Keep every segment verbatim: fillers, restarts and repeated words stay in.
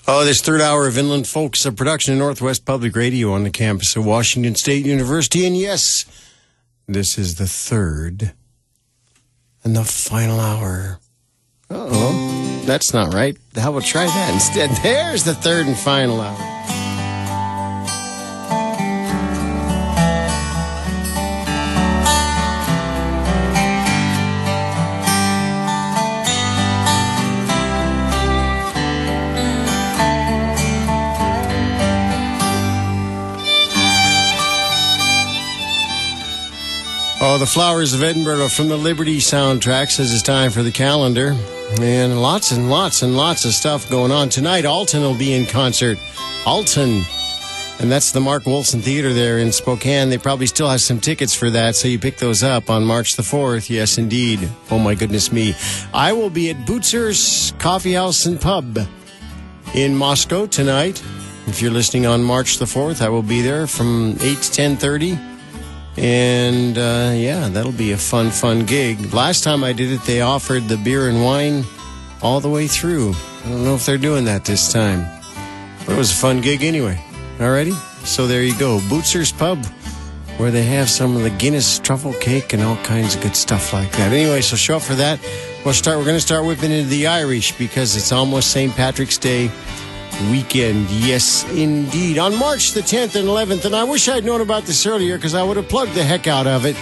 Oh, this third hour of Inland Folk is a production of Northwest Public Radio on the campus of Washington State University. And yes, this is the third and the final hour. Uh-oh, that's not right. How about try that instead? There's the third and final hour. Oh, the Flowers of Edinburgh from the Liberty soundtrack says it's time for the calendar. And lots and lots and lots of stuff going on. Tonight, Alton will be in concert. Alton. And that's the Mark Wolfson Theater there in Spokane. They probably still have some tickets for that, so you pick those up on March the fourth. Yes, indeed. Oh, my goodness me. I will be at Bootzer's Coffee House and Pub in Moscow tonight. If you're listening on March the fourth, I will be there from eight to ten thirty. And, uh, yeah, that'll be a fun, fun gig. Last time I did it, they offered the beer and wine all the way through. I don't know if they're doing that this time. But it was a fun gig anyway. Alrighty? So there you go. Bootzer's Pub, where they have some of the Guinness truffle cake and all kinds of good stuff like that. Anyway, so show up for that. We'll start, we're going to start whipping into the Irish because it's almost Saint Patrick's Day weekend. Yes, indeed. On March the tenth and eleventh, and I wish I'd known about this earlier because I would have plugged the heck out of it.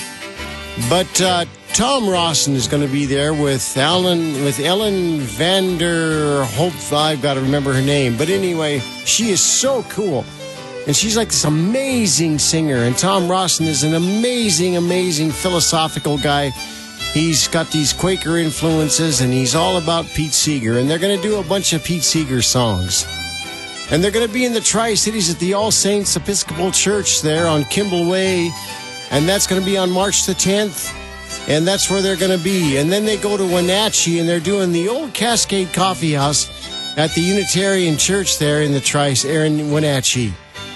But uh, Tom Rawson is going to be there with Alan, with Ellen Vander Hope. I've got to remember her name. But anyway, she is so cool. And she's like this amazing singer. And Tom Rawson is an amazing, amazing philosophical guy. He's got these Quaker influences, and he's all about Pete Seeger. And they're going to do a bunch of Pete Seeger songs. And they're going to be in the Tri-Cities at the All Saints Episcopal Church there on Kimball Way. And that's going to be on March the tenth. And that's where they're going to be. And then they go to Wenatchee, and they're doing the old Cascade Coffee House at the Unitarian Church there in the Tri in Wenatchee.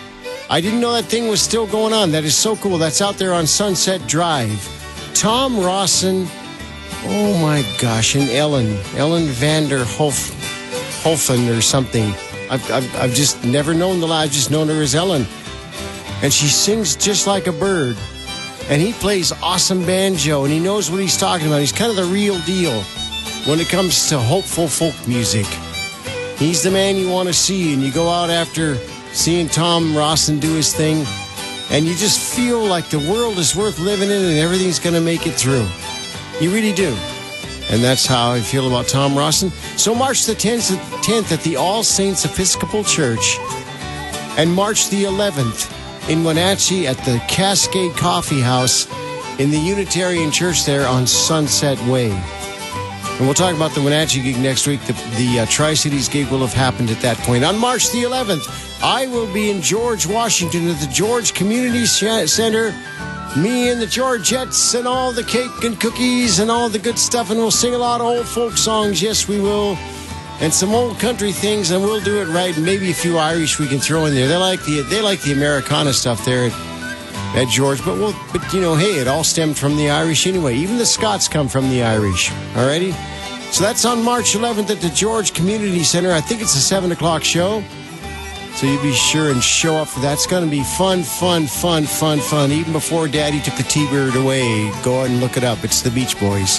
I didn't know that thing was still going on. That is so cool. That's out there on Sunset Drive. Tom Rawson, oh my gosh, and Ellen, Ellen Vander Hof, Hofen or something. I've, I've, I've just never known the lie. I've just known her as Ellen. And she sings just like a bird. And he plays awesome banjo, and he knows what he's talking about. He's kind of the real deal when it comes to hopeful folk music. He's the man you want to see, and you go out after seeing Tom Rawson do his thing, and you just feel like the world is worth living in and everything's going to make it through. You really do. And that's how I feel about Tom Rawson. So March the tenth at the All Saints Episcopal Church, and March the eleventh in Wenatchee at the Cascade Coffee House in the Unitarian Church there on Sunset Way. And we'll talk about the Wenatchee gig next week. The, the uh, Tri-Cities gig will have happened at that point. On March the eleventh, I will be in George, Washington at the George Community Center. Me and the Georgettes and all the cake and cookies and all the good stuff. And we'll sing a lot of old folk songs. Yes, we will. And some old country things, and we'll do it right. And maybe a few Irish we can throw in there. They like the they like the Americana stuff there at, at George. But we'll, but you know, hey, it all stemmed from the Irish anyway. Even the Scots come from the Irish. Alrighty? So that's on March eleventh at the George Community Center. I think it's a seven o'clock show. So you be sure and show up for that. It's going to be fun, fun, fun, fun, fun. Even before Daddy took the T-Bird away, go out and look it up. It's the Beach Boys.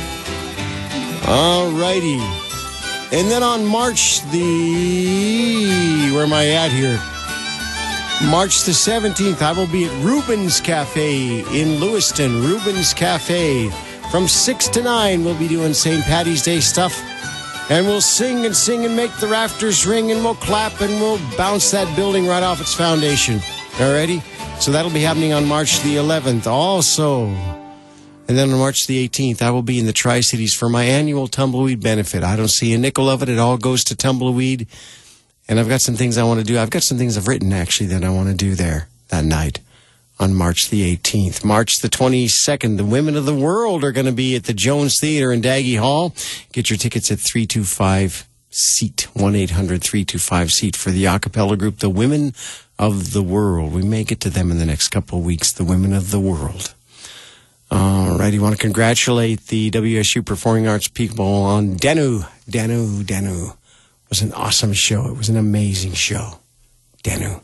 Alrighty. And then on March the... Where am I at here? March the seventeenth, I will be at Rubens Cafe in Lewiston. Rubens Cafe. From six to nine, we'll be doing Saint Patty's Day stuff. And we'll sing and sing and make the rafters ring, and we'll clap and we'll bounce that building right off its foundation. Alrighty? So that'll be happening on March the eleventh also. And then on March the eighteenth, I will be in the Tri-Cities for my annual Tumbleweed benefit. I don't see a nickel of it. It all goes to Tumbleweed. And I've got some things I want to do. I've got some things I've written, actually, that I want to do there that night on March the eighteenth. March the twenty-second, the Women of the World are going to be at the Jones Theater in Daggy Hall. Get your tickets at three two five seat, one eight hundred three two five seat for the a cappella group, the Women of the World. We may get to them in the next couple of weeks, the Women of the World. All right, you want to congratulate the W S U Performing Arts people on Danu, Danu, Danu. was an awesome show. It was an amazing show. Danu.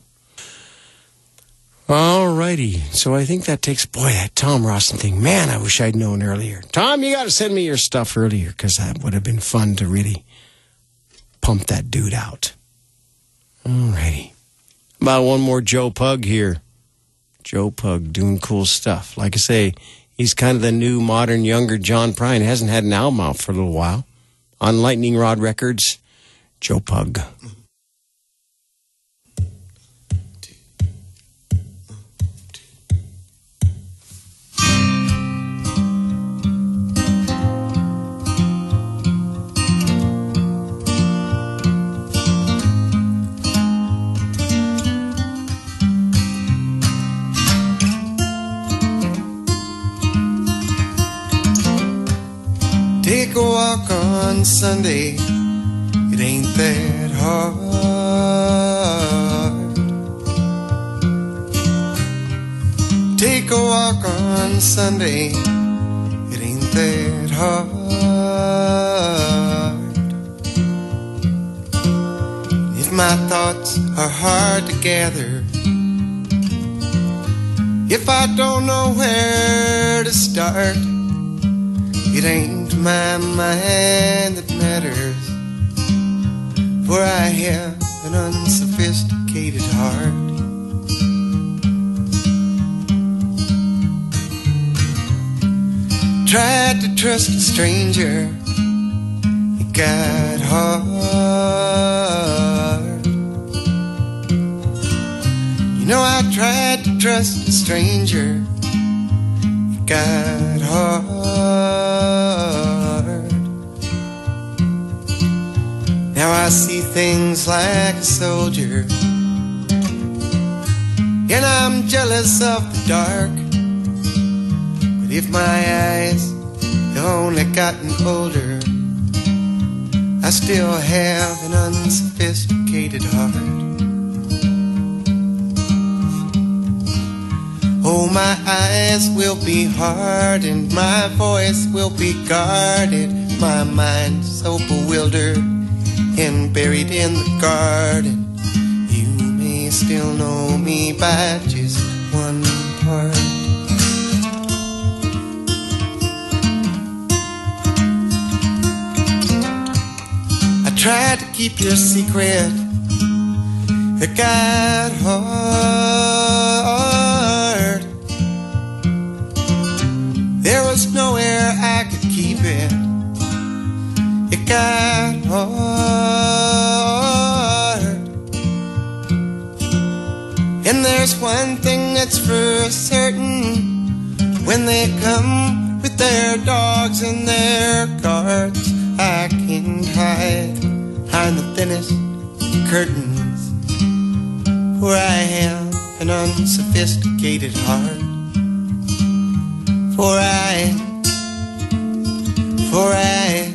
All righty. So I think that takes, boy, that Tom Rawson thing. Man, I wish I'd known earlier. Tom, you got to send me your stuff earlier because that would have been fun to really pump that dude out. All righty. About one more Joe Pug here. Joe Pug doing cool stuff. Like I say, he's kind of the new, modern, younger John Prine. Hasn't had an album out for a little while. On Lightning Rod Records, Joe Pug. Take a walk on Sunday, it ain't that hard. Take a walk on Sunday, it ain't that hard. If my thoughts are hard to gather, if I don't know where to start, it ain't my mind that matters, for I have an unsophisticated heart. Tried to trust a stranger, it got hard. You know, I tried to trust a stranger, it got hard. Now I see things like a soldier, and I'm jealous of the dark. But if my eyes have only gotten older, I still have an unsophisticated heart. Oh, my eyes will be hardened, my voice will be guarded, my mind so bewildered and buried in the garden. You may still know me by just one part. I tried to keep your secret, it got hard. There was nowhere I could keep it, it got hard. And there's one thing that's for certain, when they come with their dogs and their guards, I can't hide behind the thinnest curtains, for I have an unsophisticated heart. For I, for I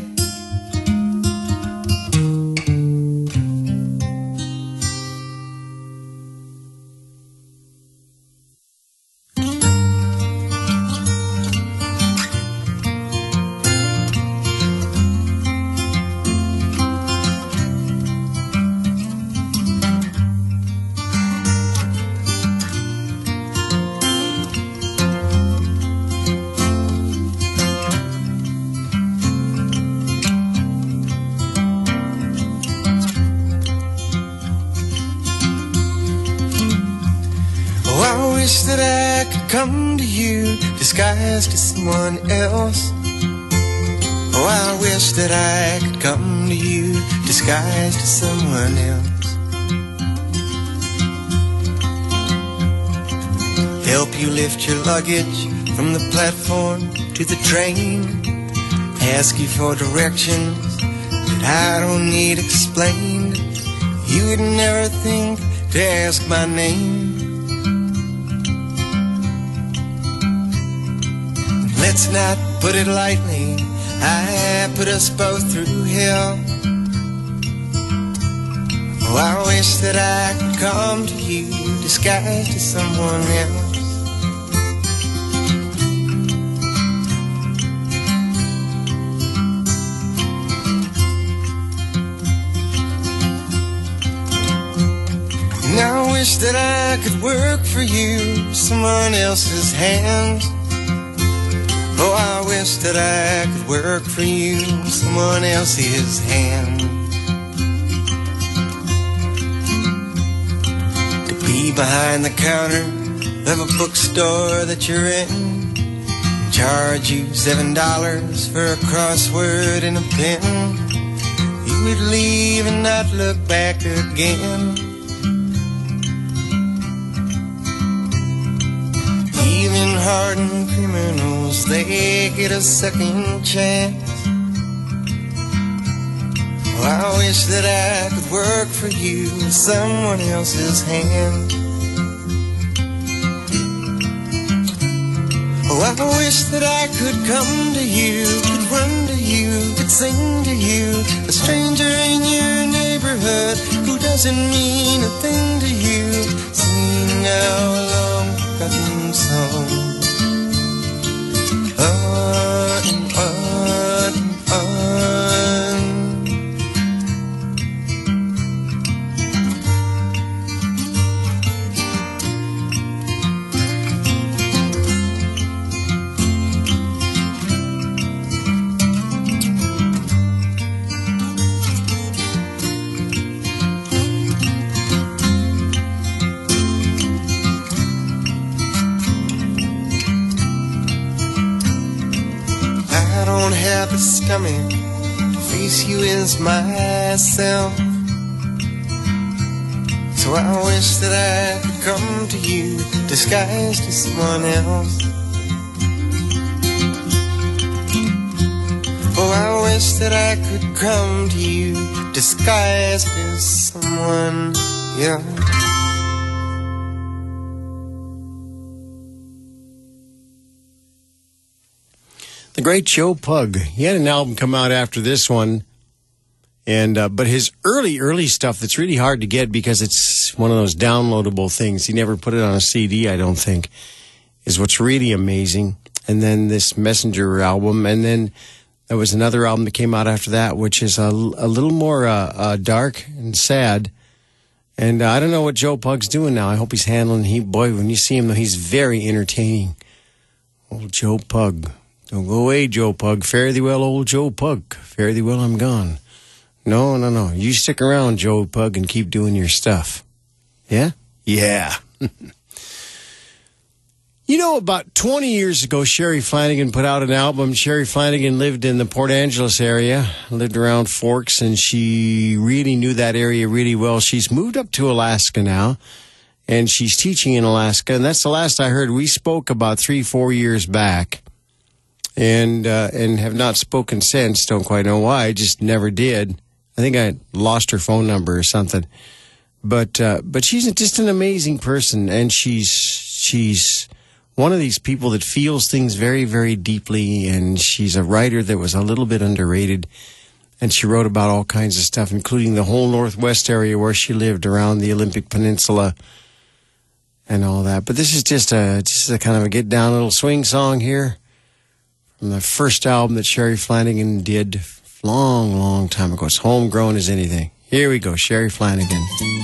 wish that I could come to you disguised as someone else. Oh, I wish that I could come to you disguised as someone else. Help you lift your luggage from the platform to the train, ask you for directions that I don't need explained. You would never think to ask my name. Let's not put it lightly, I put us both through hell. Oh, I wish that I could come to you disguised as someone else. wish that I could work for you, someone else's hands. Oh, I wish that I could work for you, someone else's hand. To be behind the counter of a bookstore that you're in, charge you seven dollars for a crossword and a pen. You would leave and not look back again. Even hardened criminals, they get a second chance. Oh, I wish that I could work for you in someone else's hand. Oh, I wish that I could come to you, could run to you, could sing to you, a stranger in your neighborhood who doesn't mean a thing to you, sing our long-forgotten song. On and on and on. I don't have the stomach to face you as myself, so I wish that I could come to you disguised as someone else. Oh, I wish that I could come to you disguised as someone else. The great Joe Pug. He had an album come out after this one, and uh, but his early, early stuff that's really hard to get because it's one of those downloadable things. He never put it on a C D, I don't think, is what's really amazing. And then this Messenger album, and then there was another album that came out after that, which is a, a little more uh, uh, dark and sad. And uh, I don't know what Joe Pug's doing now. I hope he's handling. He boy, when you see him, though, he's very entertaining. Old Joe Pug. Don't go away, Joe Pug. Fare thee well, old Joe Pug. Fare thee well, I'm gone. No, no, no. You stick around, Joe Pug, and keep doing your stuff. Yeah? Yeah. You know, about twenty years ago, Sherry Flanagan put out an album. Sherry Flanagan lived in the Port Angeles area, lived around Forks, and she really knew that area really well. She's moved up to Alaska now, and she's teaching in Alaska, and that's the last I heard. We spoke about three, four years back. And uh, and have not spoken since. Don't quite know why. I just never did. I think I lost her phone number or something. But uh, but she's just an amazing person, and she's she's one of these people that feels things very, very deeply. And she's a writer that was a little bit underrated. And she wrote about all kinds of stuff, including the whole Northwest area where she lived around the Olympic Peninsula and all that. But this is just a just a kind of a get down little swing song here. From the first album that Sherry Flanagan did long, long time ago. It's homegrown as anything. Here we go, Sherry Flanagan.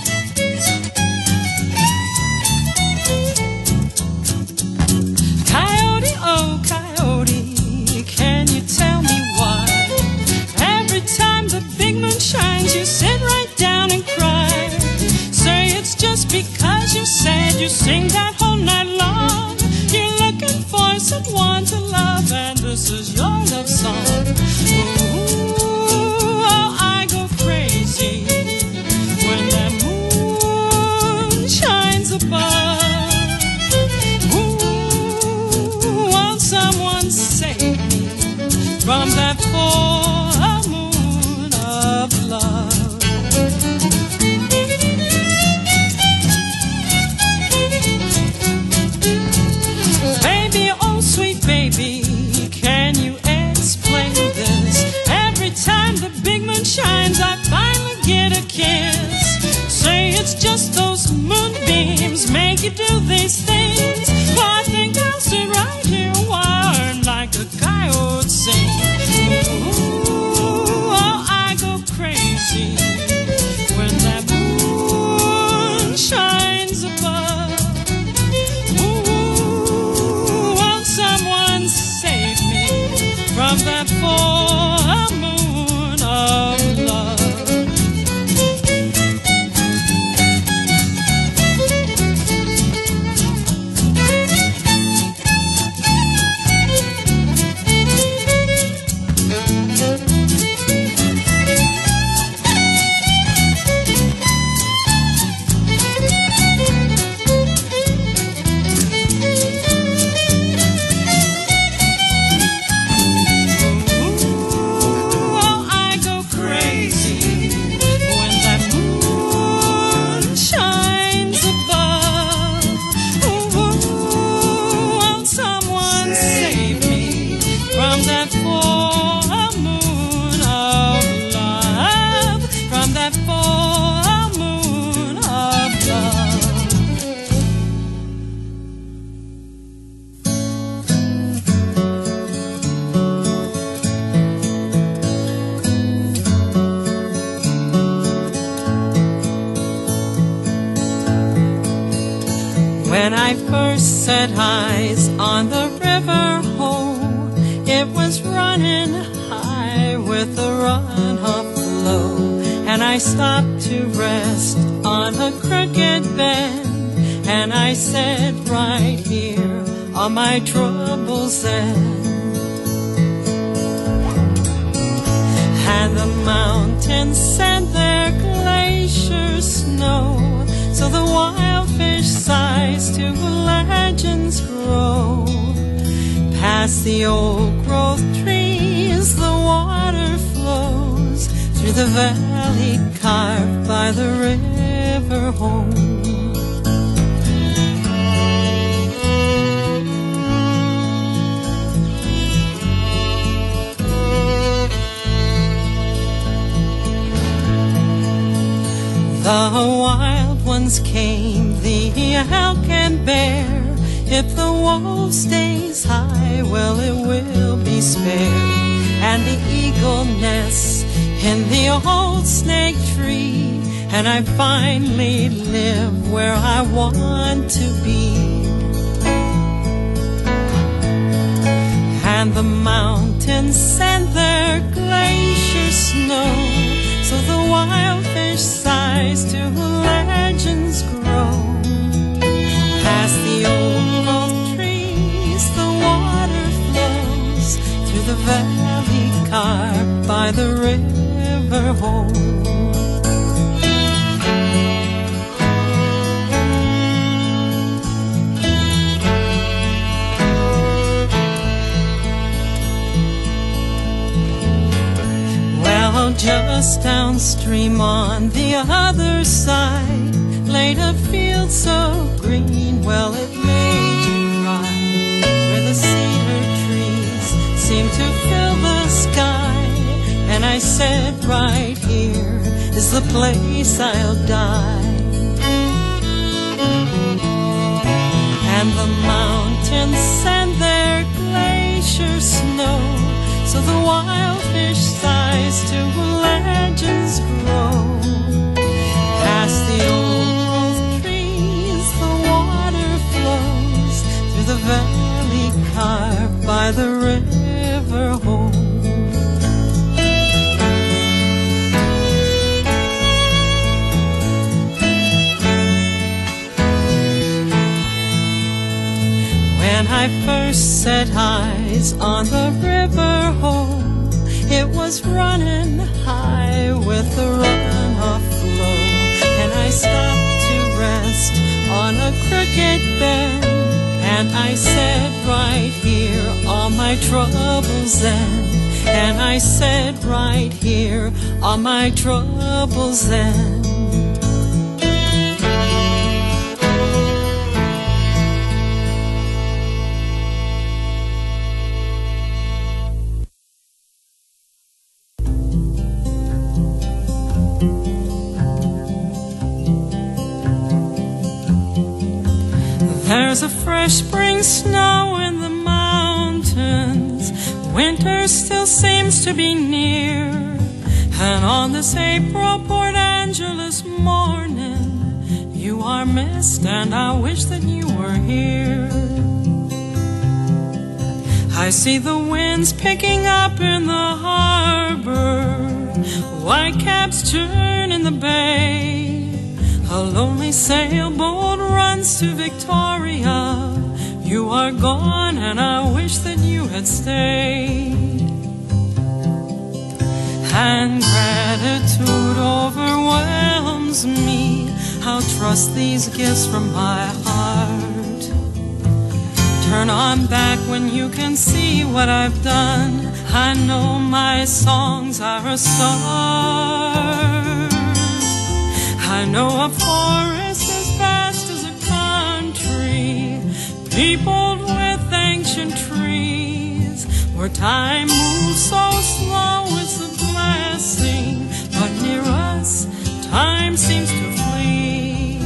Coyote, oh coyote, can you tell me why? Every time the big moon shines, you sit right down and cry. Say it's just because you said you sing that whole night long. You're looking for someone to love, and this is your love song. Ooh, oh, I go crazy when that moon shines above. Ooh, won't someone save me from that full moon of love? Baby, can you explain this? Every time the big moon shines, I finally get a kiss. Say it's just those moonbeams make you do these things. Well, I think I'll sit right here wired like a coyote sing. Ooh, oh, I go crazy when that moon shines When I first set eyes on the river Ho, it was running high with a runoff flow, and I stopped to rest on a crooked bend, and I said, right here are my troubles end. And the mountains sent their glacier snow, so the wild fish sighs to legends grow. Past the old growth trees the water flows, through the valley carved by the river home. The wild ones came, the elk and bear. If the wolf stays high, well, it will be spared. And the eagle nests in the old snake tree, and I finally live where I want to be. And the mountains send their glacier snow, so the wild fish sighs to legends grow. Past the old growth trees the water flows, through the valley carved by the river home. Just downstream on the other side laid a field so green, well, it made you cry, where the cedar trees seemed to fill the sky. And I said, right here is the place I'll die. And the mountains send their glacier snow, so the wild fish sighs to legends grow. Past the old growth trees the water flows, through the valley carved by the river home. When I first set eyes on the river Ho, it was running high with a runoff flow, and I stopped to rest on a crooked bend, and I said, right here are my troubles end. And I said, right here are my troubles end. There's a fresh spring snow in the mountains, winter still seems to be near, and on this April Port Angeles morning you are missed, and I wish that you were here. I see the winds picking up in the harbor, white caps turn in the bay. A lonely sailboat runs to Victoria. You are gone, and I wish that you had stayed. And gratitude overwhelms me. I'll trust these gifts from my heart. Turn on back when you can see what I've done. I know my songs are a start. I know a forest as vast as a country, peopled with ancient trees, where time moves so slow it's a blessing, but near us time seems to flee.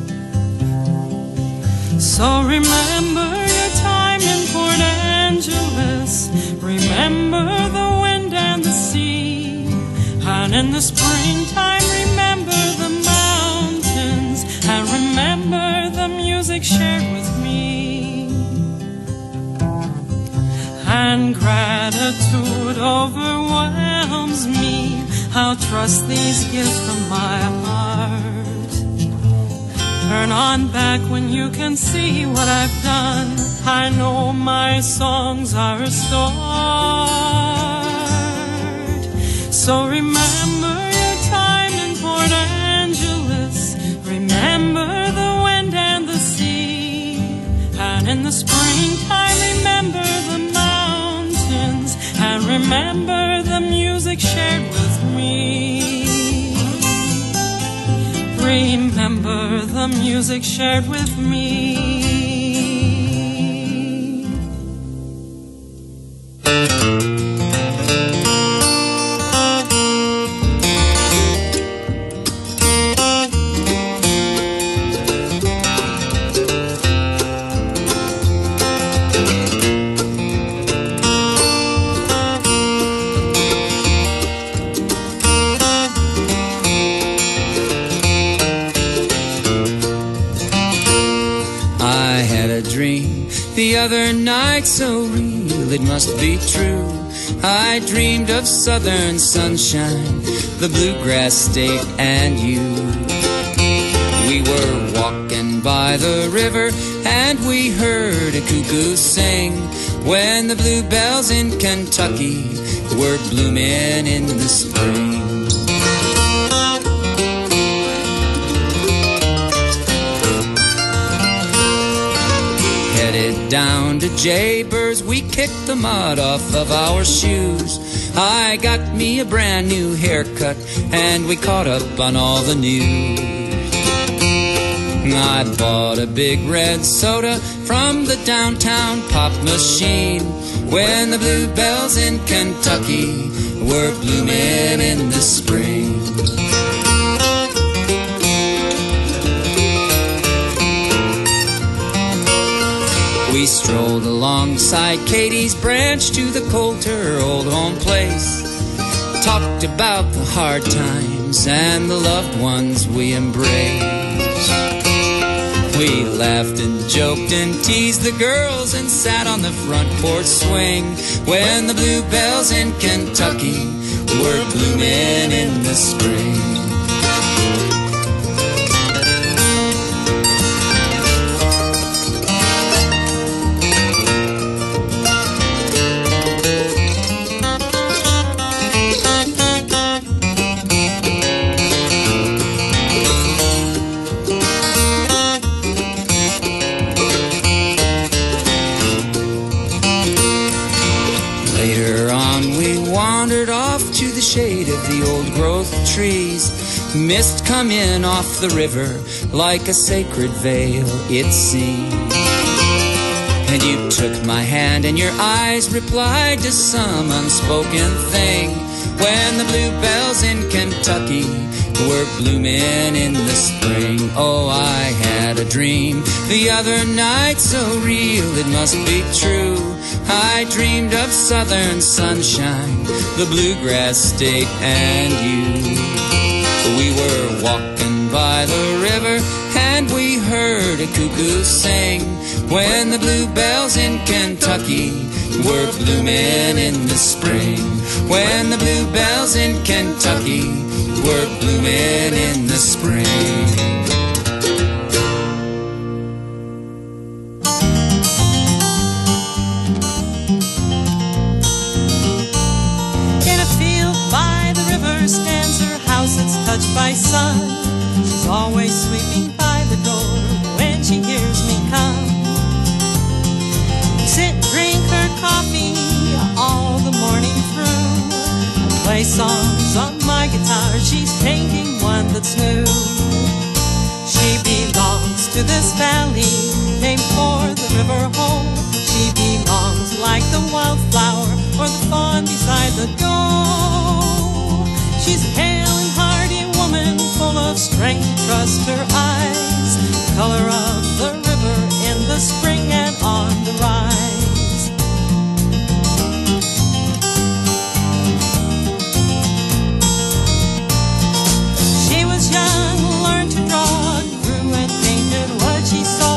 So remember your time in Port Angeles, remember the wind and the sea, and in the springtime remember the mountains, and remember the music shared gratitude overwhelms me. I'll trust these gifts from my heart. Turn on back when you can see what I've done. I know my songs are a start. So remember your time in Port Angeles. Remember the wind and the sea. And in the springtime, remember the mountains. And remember the music shared with me. Remember the music shared with me. The other night, so real it must be true. I dreamed of southern sunshine, the bluegrass state, and you. We were walking by the river and we heard a cuckoo sing when the bluebells in Kentucky were blooming in the spring. Down to Jaybirds, we kicked the mud off of our shoes. I got me a brand new haircut, and we caught up on all the news. I bought a big red soda from the downtown pop machine when the bluebells in Kentucky were blooming in the spring. We strolled alongside Katie's branch to the Coulter old home place. Talked about the hard times and the loved ones we embraced. We laughed and joked and teased the girls and sat on the front porch swing when the bluebells in Kentucky were blooming in the spring. Shade of the old growth trees, mist come in off the river like a sacred veil it seemed. And you took my hand and your eyes replied to some unspoken thing when the bluebells in Kentucky were blooming in the spring. Oh, I had a dream the other night, so real it must be true. I dreamed of southern sunshine, the bluegrass state, and you. We were walking by the river and we heard a cuckoo sing when the bluebells in Kentucky were blooming in the spring. When the bluebells in Kentucky were blooming in the spring. Stands her house, it's touched by sun. She's always sweeping by the door when she hears me come. Sit, drink her coffee all the morning through. I play songs on my guitar, she's painting one that's new. She belongs to this valley named for the river home. She belongs like the wildflower or the fawn beside the door. She's a hale and hearty woman, full of strength, trust her eyes. The color of the river in the spring and on the rise. She was young, learned to draw, drew and painted what she saw.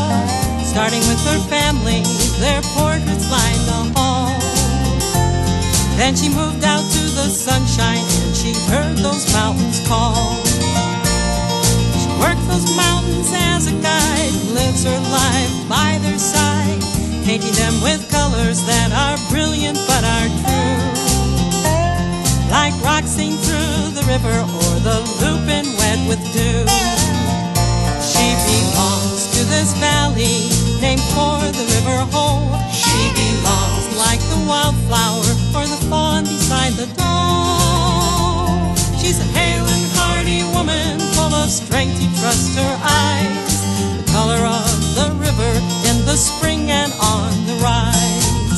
Then she moved out to the sunshine and she heard those mountains call. She worked those mountains as a guide, lives her life by their side, painting them with colors that are brilliant but are true. Like rocks seen through the river or the lupin wet with dew. She belongs to this valley named for the river Hoe. She belongs like the wildflower or the fawn beside the dawn. She's a hale and hearty woman, full of strength, you trust her eyes. The color of the river in the spring and on the rise.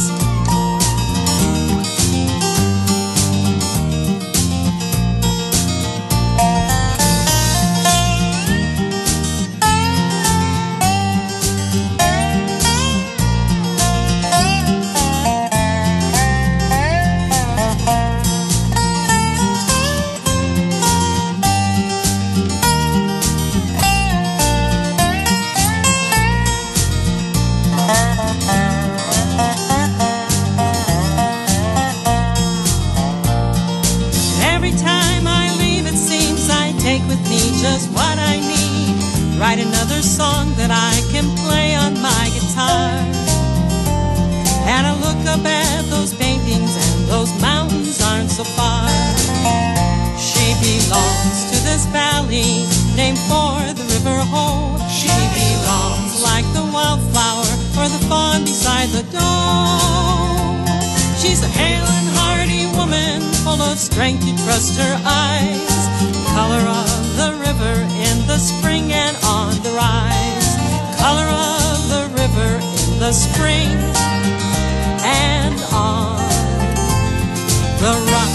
Just what I need. Write another song that I can play on my guitar. And I look up at those paintings and those mountains aren't so far. She belongs to this valley named for the river Hoe. She belongs like the wildflower or the fawn beside the dawn. She's a hale and hearty woman, full of strength, you trust her eyes. Color of the river in the spring and on the rise. Color of the river in the spring and on the rise.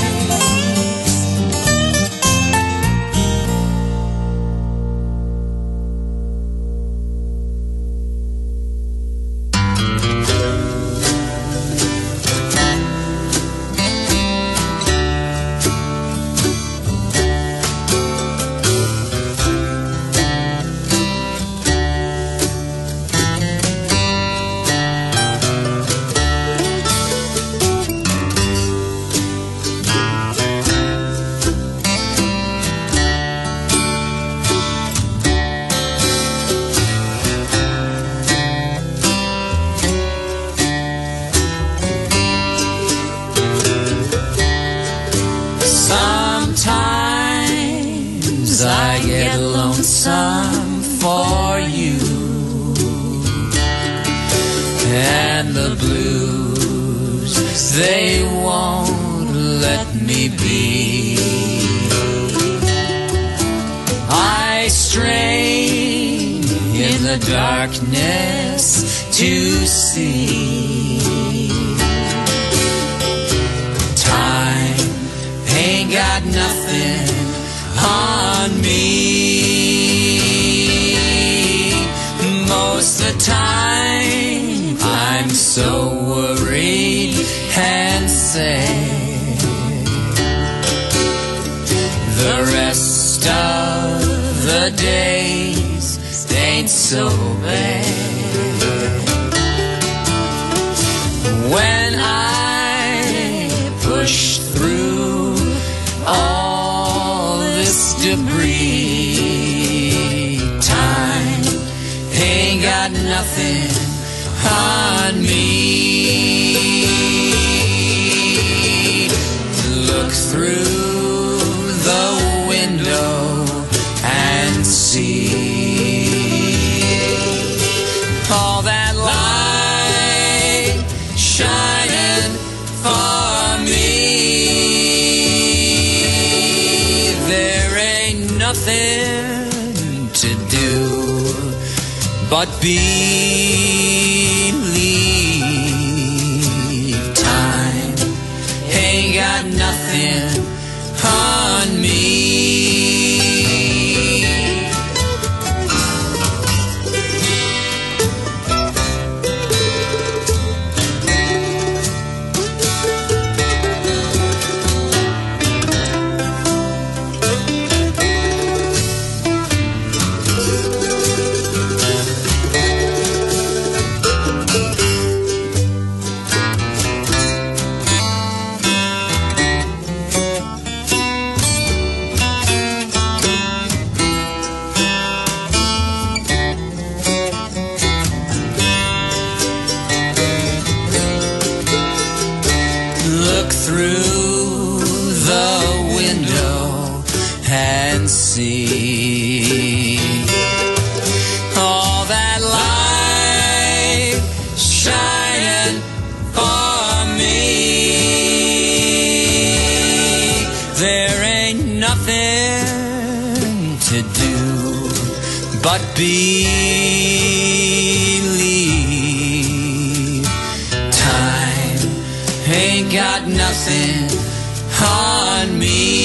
They won't let me be. I strain in the darkness to see. Time ain't got nothing on me. Most of the time I'm so worried and sad. The rest of the days ain't so bad. When I push through all this debris, time ain't got nothing on me. Look through the window and see all that light shining for me. There ain't nothing to do but believe. Time ain't got nothing on me. All that light shining for me. There ain't nothing to do but believe. Time ain't got nothing on me.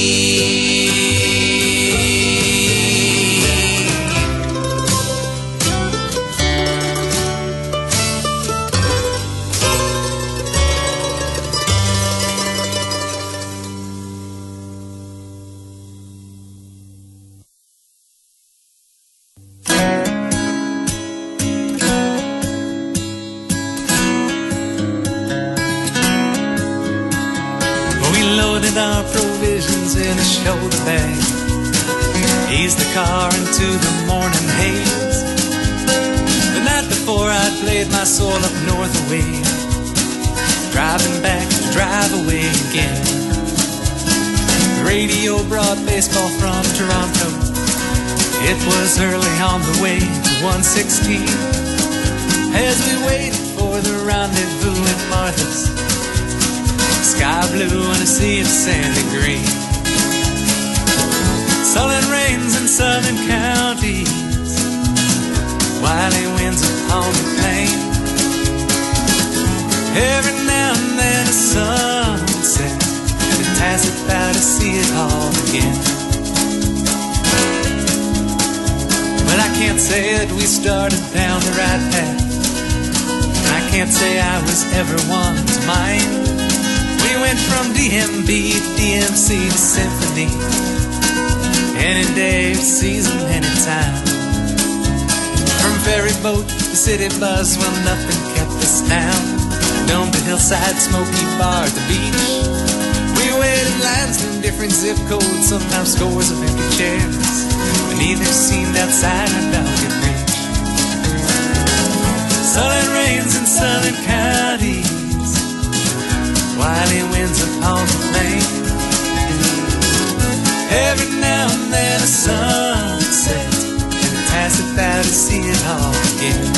Our provisions in a shoulder bag, eased the car into the morning haze. The night before I played my soul up north away, driving back to drive away again. The radio brought baseball from Toronto. It was early on the way to one sixteen as we waited for the rendezvous at Martha's. Sky blue and a sea of sandy green. Sullen rains in southern counties, wily winds upon the plain. Every now and then a sunset, the tacit bow to see it all again. But I can't say that we started down the right path, and I can't say I was ever one's mind. We went from D M B to D M C to symphony, any day, season, any time. From ferry boat to city bus, well, nothing kept us down. Down the hillside, smoky bar at the beach, we waited lines from different zip codes, sometimes scores of empty chairs, but neither seemed outside our dogged reach. Sullen rains in southern counties, wily winds upon the plain. Every now and then a sunset, and a tacit bow to see it all again.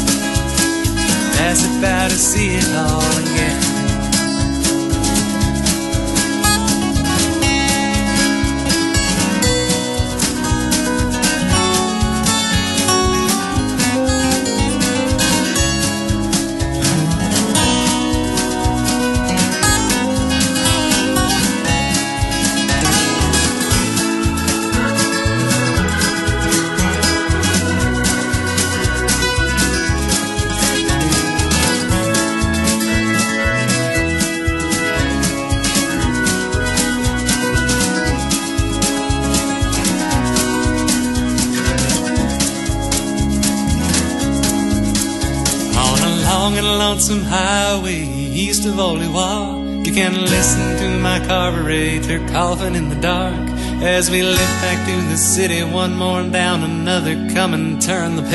Tacit bow to see it all again. Lonesome highway east of Oliwa, you can listen to my carburetor coughing in the dark as we lift back to the city, one more down another, come and turn the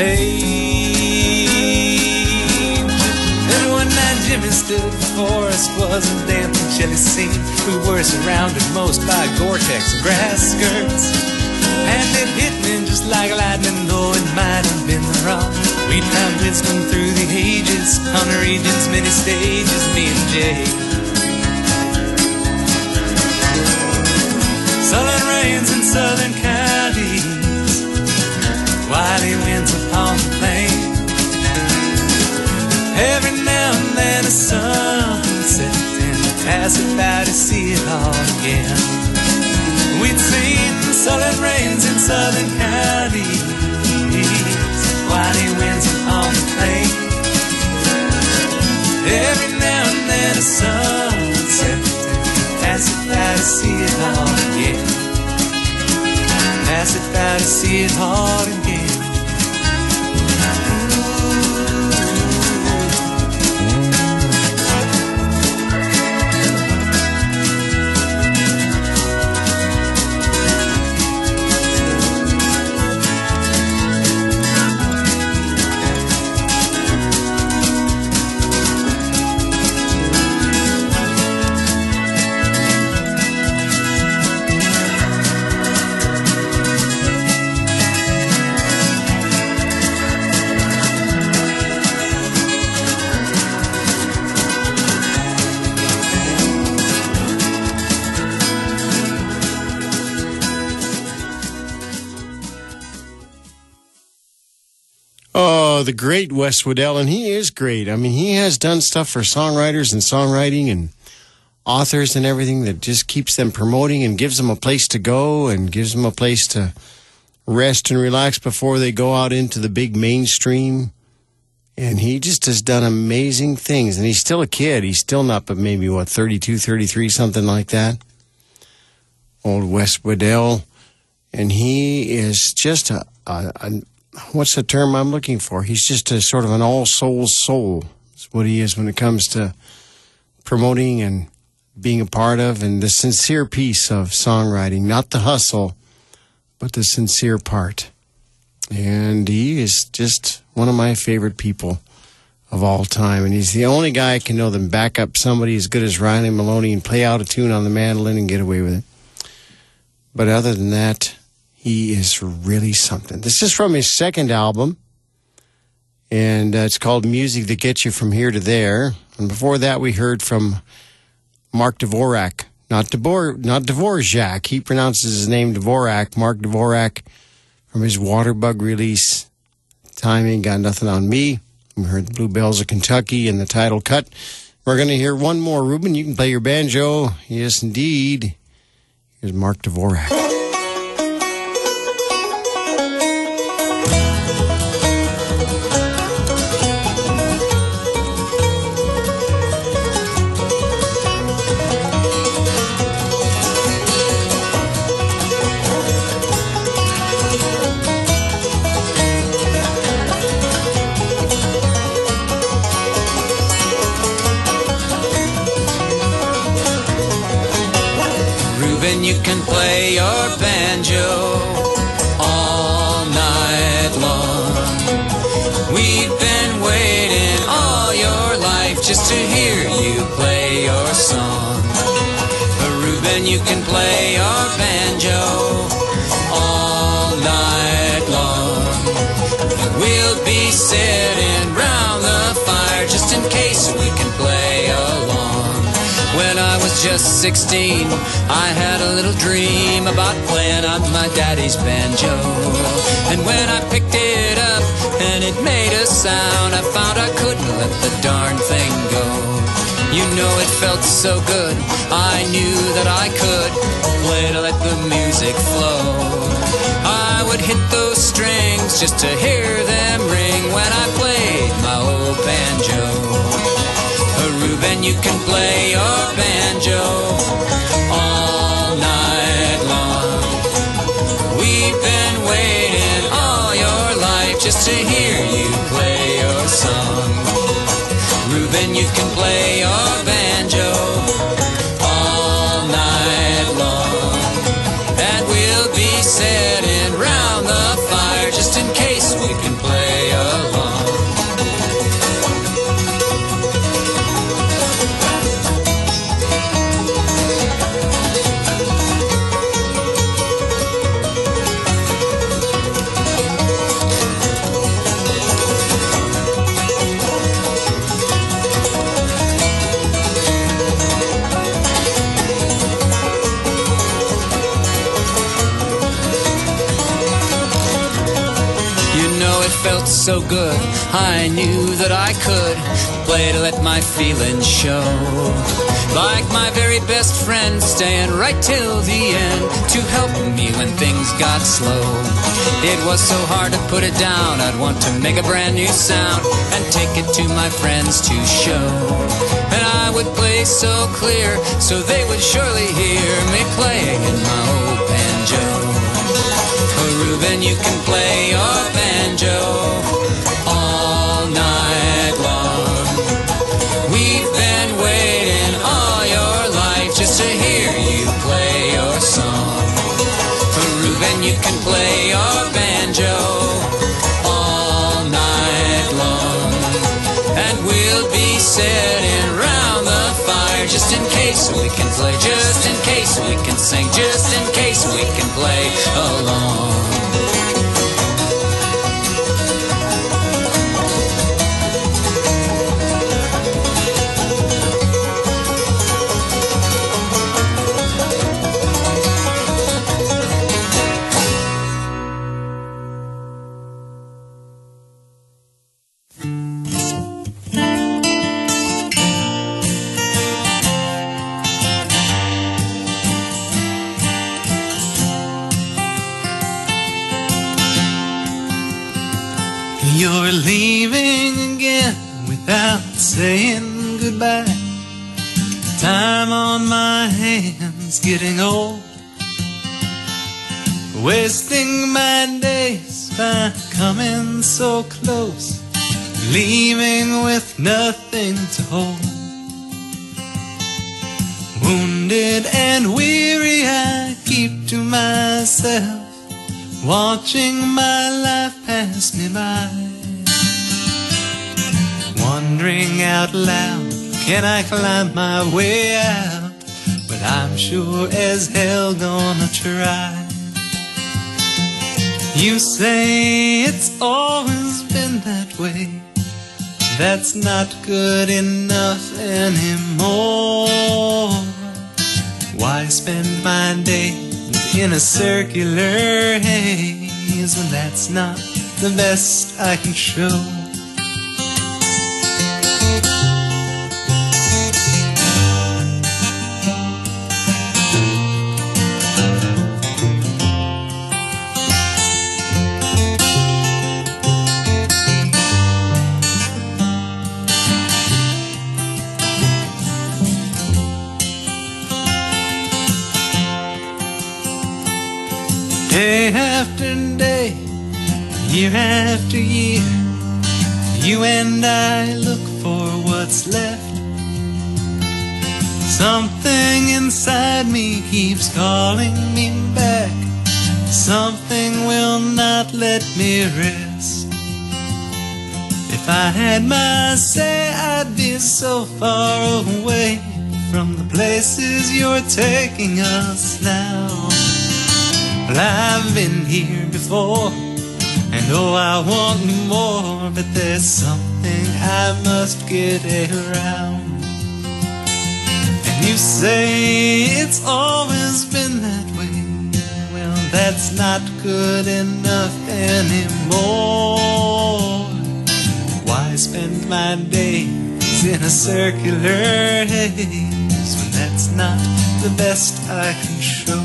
page. And one night Jimmy stood before us, was a damp and chilly scene. We were surrounded most by Gore-Tex grass skirts, and it hit me just like lightning, though it might have been the wrong. We found wisdom through the ages, on the region's many stages, me and Jay. Sullen rains in southern counties, wily winds upon the plain. Every now and then a sunset, and a tacit bow to see it all again. We'd seen sullen rains in southern counties, wily winds upon the plain. Every now and then a sunset, tacit bow to see it all again. Tacit bow to see it all again. Oh, the great Wes Waddell, and he is great. I mean, he has done stuff for songwriters and songwriting and authors and everything that just keeps them promoting and gives them a place to go and gives them a place to rest and relax before they go out into the big mainstream. And he just has done amazing things. And he's still a kid. He's still not, but maybe, what, thirty-two, thirty-three, something like that. Old Wes Waddell. And he is just a, a, a, what's the term I'm looking for? He's just a sort of an all-souls soul. That's what he is when it comes to promoting and being a part of, and the sincere piece of songwriting. Not the hustle, but the sincere part. And he is just one of my favorite people of all time. And he's the only guy I can know that back up somebody as good as Riley Maloney and play out a tune on the mandolin and get away with it. But other than that, he is really something. This is from his second album, and uh, it's called Music That Gets You From Here to There. And before that, we heard from Mark Dvorak. Not Dvor, not Dvorak. He pronounces his name Dvorak. Mark Dvorak from his Waterbug release, Time Ain't Got Nothing on Me. We heard the Bluebells of Kentucky and the title cut. We're going to hear one more. Ruben, you can play your banjo. Yes, indeed. Here's Mark Dvorak. You can play your banjo all night long. We've been waiting all your life just to hear you play your song. But Reuben, you can play your banjo all night long. We'll be sitting round the fire just in case we can play along. When I was just sixteen, I had a little dream about playing on my daddy's banjo. And when I picked it up and it made a sound, I found I couldn't let the darn thing go. You know it felt so good, I knew that I could play to let the music flow. I would hit those strings just to hear them ring when I played my old banjo. Reuben, you can play your banjo all night long. We've been waiting all your life just to hear you play your song. Reuben, you can play your banjo all night long. And we'll be sitting round the fire just in case we can play along. Felt so good, I knew that I could play to let my feelings show. Like my very best friend, staying right till the end to help me when things got slow. It was so hard to put it down, I'd want to make a brand new sound and take it to my friends to show. And I would play so clear, so they would surely hear me playing in my old banjo. Reuben, you can play your banjo all night long. We've been waiting all your life just to hear you play your song. Reuben, you can play your banjo all night long. And we'll be sitting round the fire just in case we can play, just in case we can sing, just in case we can play along. You're leaving again without saying goodbye. Time on my hands getting old, wasting my days by coming so close, leaving with nothing to hold. Wounded and weary I keep to myself, watching my life pass me by, wondering out loud, can I climb my way out? But I'm sure as hell gonna try. You say it's always been that way. That's not good enough anymore. Why spend my days in a circular haze when that's not the best I can show? Day after day, year after year, you and I look for what's left. Something inside me keeps calling me back. Something will not let me rest. If I had my say, I'd be so far away from the places you're taking us now. Well, I've been here before, and oh, I want more, but there's something I must get around. And you say it's always been that way. Well, that's not good enough anymore. Why spend my days in a circular haze when that's not the best I can show?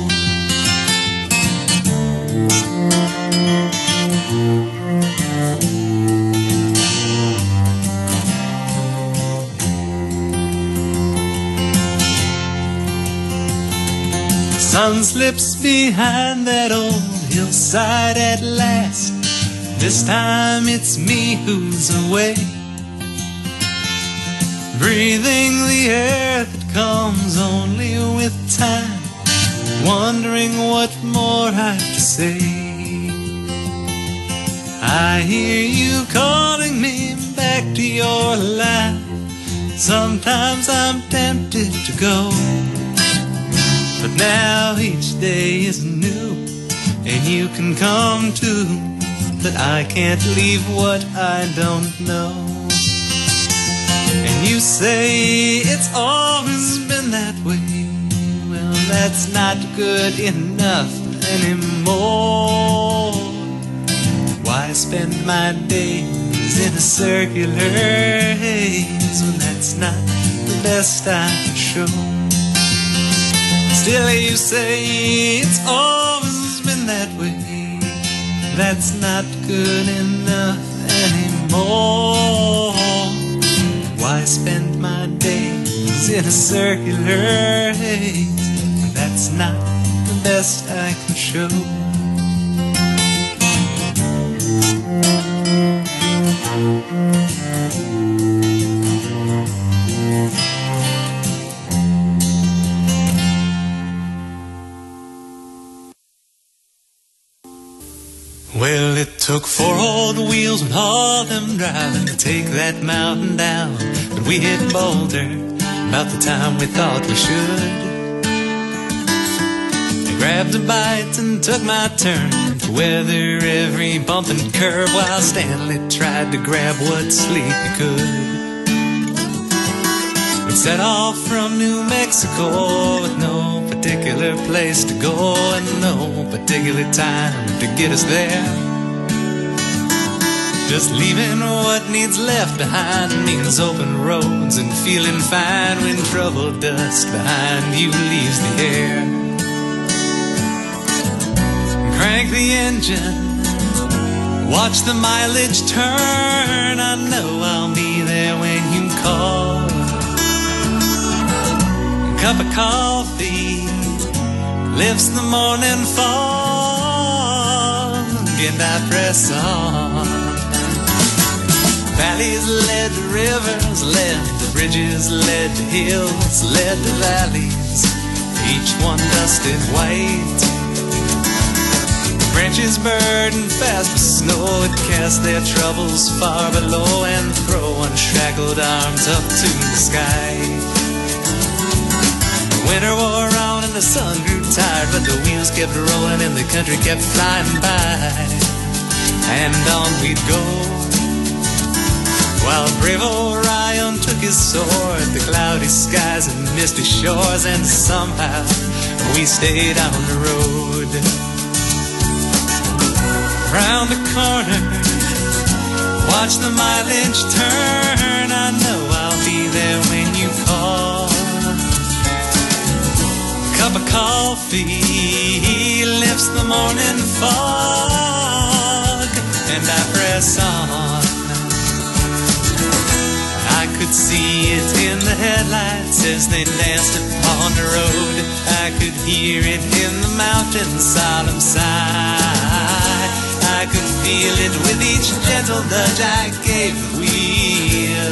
Sun slips behind that old hillside at last. This time it's me who's away, breathing the air that comes only with time, wondering what more I've to say. I hear you calling me back to your life. Sometimes I'm tempted to go, but now each day is new, and you can come too. But I can't leave what I don't know. And you say it's always been that way. Well, that's not good enough anymore. Why spend my days in a circular haze when that's not the best I can show? Still you say it's always been that way. That's not good enough anymore. Why spend my days in a circular haze when that's not the best I can show? Well, it took four old wheels with all them driving to take that mountain down, but we hit Boulder about the time we thought we should. I grabbed a bite and took my turn to weather every bump and curve while Stanley tried to grab what sleep he could. We set off from New Mexico with no particular place to go and no particular time to get us there. Just leaving what needs left behind means open roads and feeling fine when trouble dust behind you leaves the air. Crank the engine, Watch the mileage turn, I know I'll be there when you call. Cup of coffee lifts the morning fog, and I press on. Valleys led to rivers, led to bridges, led to hills, led to valleys, each one dusted white. Branches burdened fast with snow that cast their troubles far below and throw unshackled arms up to the sky. Winter wore on and the sun grew tired, but the wheels kept rolling and the country kept flying by. And on we'd go, while brave Orion took his sword, the cloudy skies and misty shores, and somehow we stayed on the road. Round the corner, watch the mileage turn, I know I'll be there when you call. Cup of coffee lifts the morning fog, and I press on. I could see it in the headlights as they danced upon the road. I could hear it in the mountain's solemn sigh. I could feel it with each gentle nudge I gave the wheel.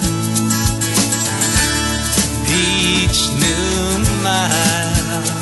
Each noon mile.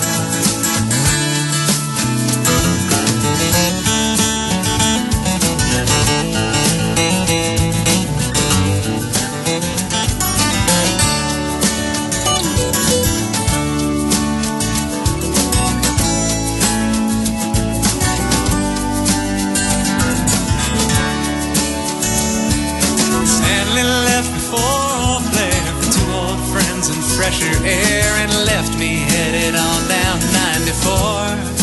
Fresher air and left me headed on down ninety-four.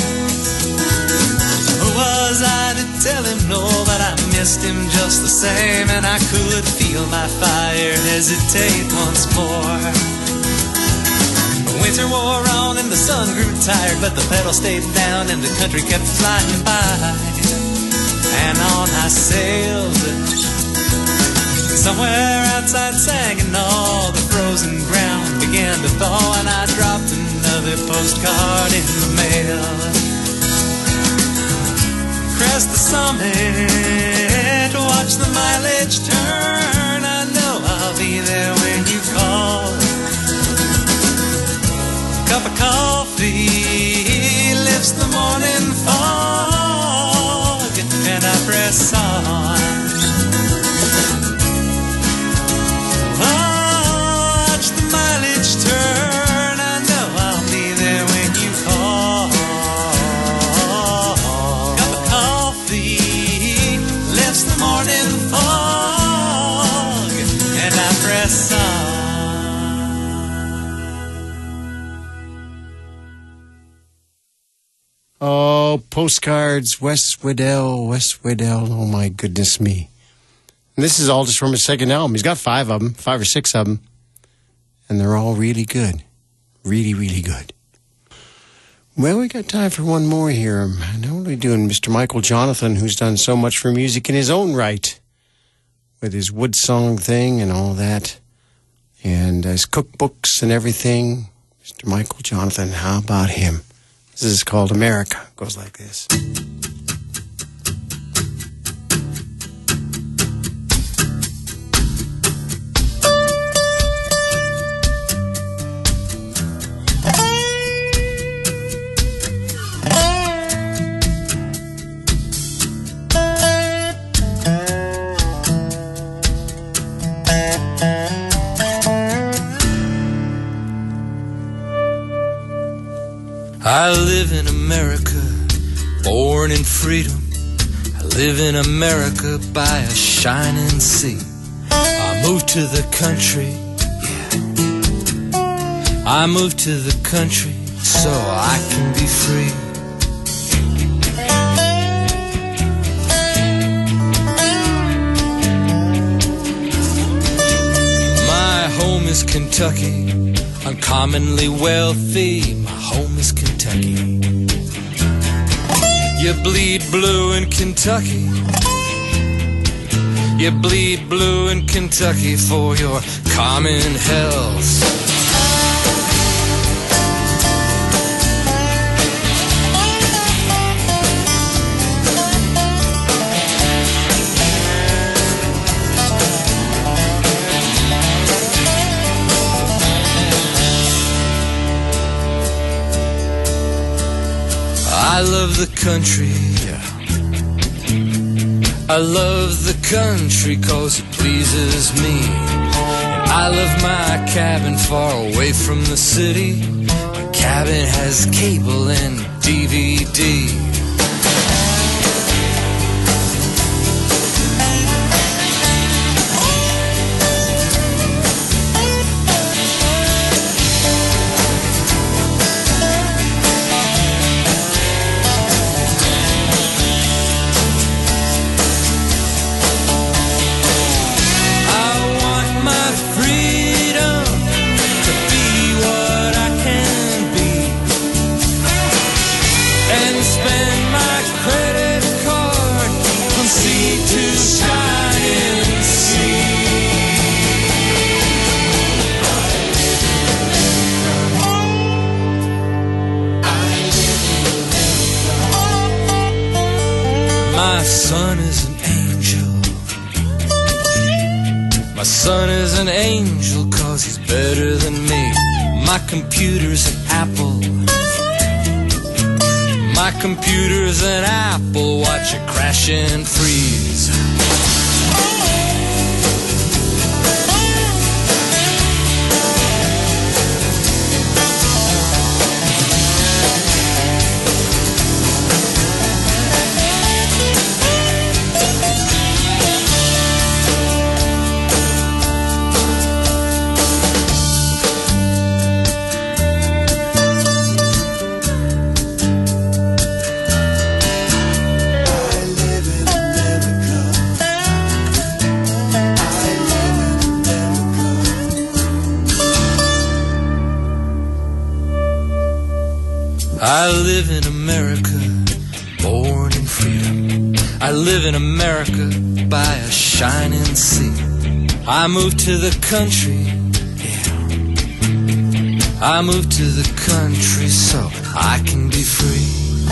Who was I to tell him no, but I missed him just the same, and I could feel my fire hesitate once more. Winter wore on and the sun grew tired, but the pedal stayed down and the country kept flying by. And on I sailed, somewhere outside Saginaw, the frozen ground began to thaw, and I dropped another postcard in the mail. Crest the summit, watch the mileage turn, I know I'll be there when you call. Cup of coffee lifts the morning fog, and I press on. Turn, I know I'll be there when you call. Cup of coffee lifts the morning fog, and I press on. Oh, postcards, Wes Wedell, Wes Wedell, oh my goodness me. And this is all just from his second album. He's got five of them, five or six of them. And they're all really good. Really, really good. Well, we got time for one more here. I know what we're doing. Mister Michael Jonathan, who's done so much for music in his own right, with his wood song thing and all that, and his cookbooks and everything. Mister Michael Jonathan, how about him? This is called America. It goes like this. I live in America, born in freedom. I live in America by a shining sea. I moved to the country, yeah. I moved to the country so I can be free. My home is Kentucky, uncommonly wealthy. My home is Kentucky. You bleed blue in Kentucky, You bleed blue in Kentucky for your common health. I love the country, yeah. I love the country 'cause it pleases me. And I love my cabin far away from the city. My cabin has cable and D V D. My son is an angel. My son is an angel 'cause he's better than me. My computer's an Apple. My computer's an Apple. Watch it crash and freeze. I live in America, born in freedom. I live in America by a shining sea. I moved to the country, yeah. I moved to the country so I can be free.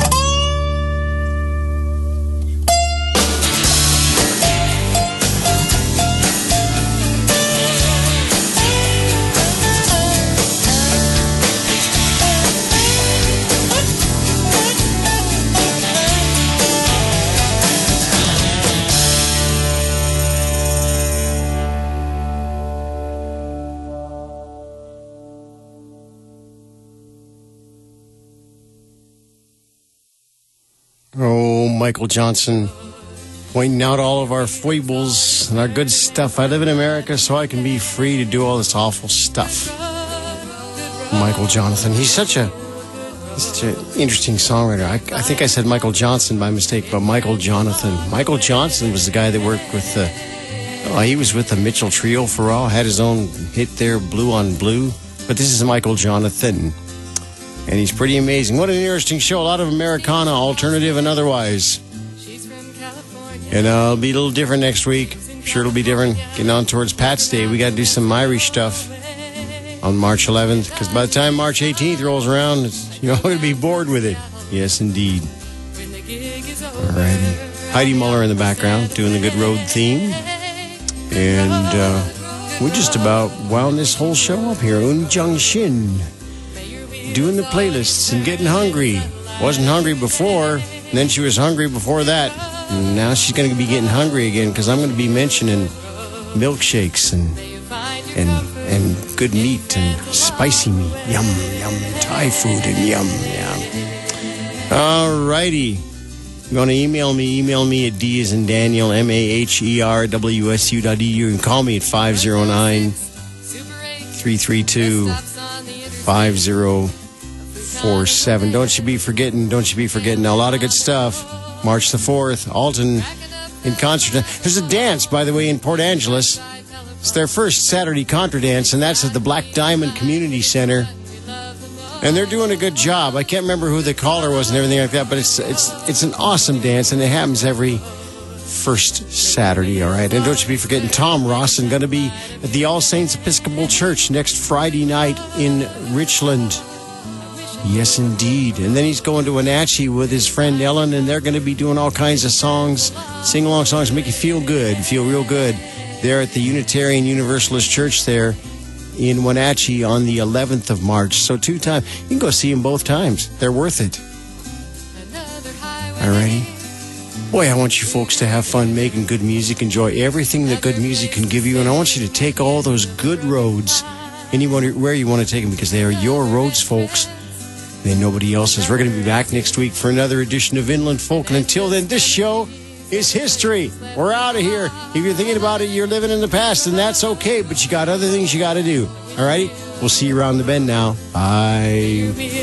Oh, Michael Johnson, pointing out all of our foibles and our good stuff. I live in America so I can be free to do all this awful stuff. Michael Jonathan, he's such a he's such an interesting songwriter. I, I think I said Michael Johnson by mistake, but Michael Jonathan. Michael Johnson was the guy that worked with the, oh, he was with the Mitchell Trio for all, had his own hit there, Blue on Blue. But this is Michael Jonathan. And he's pretty amazing. What an interesting show. A lot of Americana, alternative and otherwise. And uh, it'll be a little different next week. I'm sure it'll be different. Getting on towards Pat's Day. We got to do some Irish stuff on March eleventh. Because by the time March eighteenth rolls around, it's, you're all going to be bored with it. Yes, indeed. Alrighty. Heidi Muller in the background doing the Good Road theme. And uh, we just about wound this whole show up here. Un Jung Shin. Doing the playlists and getting hungry. Wasn't hungry before, and then she was hungry before that. And now she's going to be getting hungry again because I'm going to be mentioning milkshakes and and and good meat and spicy meat. Yum, yum. Thai food and yum, yum. All righty. You want to email me? Email me at D as in Daniel, M A H E R W S U dot E U. You can call me at five oh nine, three three two, five oh four seven. Don't you be forgetting, don't you be forgetting. A lot of good stuff. March the fourth, Alton in concert. There's a dance, by the way, in Port Angeles. It's their first Saturday contra dance, and that's at the Black Diamond Community Center. And they're doing a good job. I can't remember who the caller was and everything like that, but it's it's it's an awesome dance, and it happens every first Saturday, all right? And don't you be forgetting Tom Rawson, going to be at the All Saints Episcopal Church next Friday night in Richland. Yes, indeed. And then he's going to Wenatchee with his friend Ellen, and they're going to be doing all kinds of songs, sing-along songs, make you feel good, feel real good. They're at the Unitarian Universalist Church there in Wenatchee on the eleventh of March. So two times. You can go see them both times. They're worth it. All righty. Boy, I want you folks to have fun making good music. Enjoy everything that good music can give you. And I want you to take all those good roads anywhere you want to take them, because they are your roads, folks. They're nobody else's. We're going to be back next week for another edition of Inland Folk. And until then, this show is history. We're out of here. If you're thinking about it, you're living in the past, and that's okay. But you got other things you got to do. All righty? We'll see you around the bend now. Bye.